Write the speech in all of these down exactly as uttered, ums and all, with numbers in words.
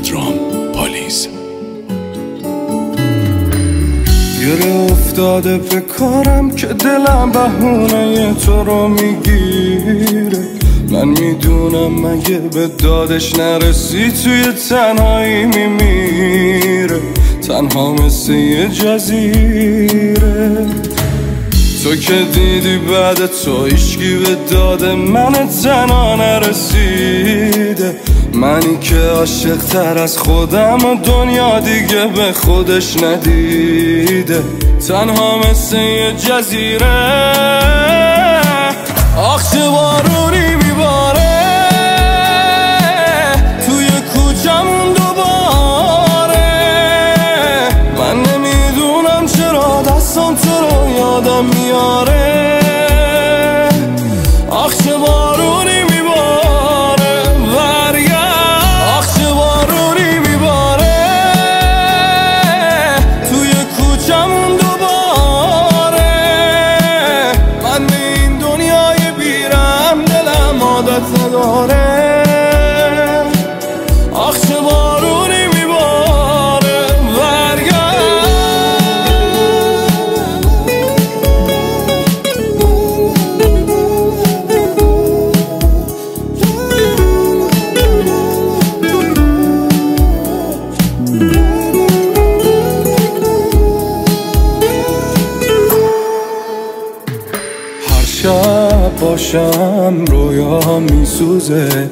پدرام پالیز. گره افتاده به کارم که دلم بهونه تو رو میگیره. من میدونم مگه به دادش نرسی توی تنهایی میمیره. تنها مثل یه جزیره. تو که دیدی بعد تو هیچکی به داد من تنها نرسیده. منی که عاشق تر از خودم و دنیا دیگه به خودش ندیده. تنها مثل یه جزیره. آخ چه بارونی میباره توی کوچمون دوباره. من نمیدونم چرا دستم تو رو یادم میاره. آخ چه بارونی میباره برگرد. آخ چه بارونی میباره توی کوچمون دوباره. من به این دنیای بیرم دلم عادت نداره. آخ چه بارونی میباره برگرد. شب باشم رویا میسوزه.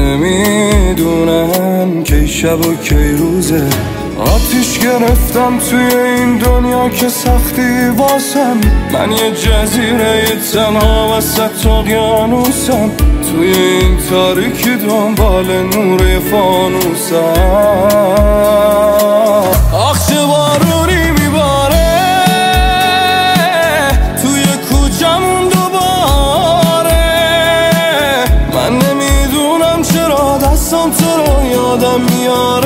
نمیدونم کی شب و کی روزه. آتیش گرفتم توی این دنیا که سختی واسم. من یه جزیره تنها وسط اقیانوسم. توی این تاریکی دنبال نور فانوسم. آخ چه بارونی میباره توی کوچمون دوباره. من نمیدونم چرا دستم تو رو یادم میاره.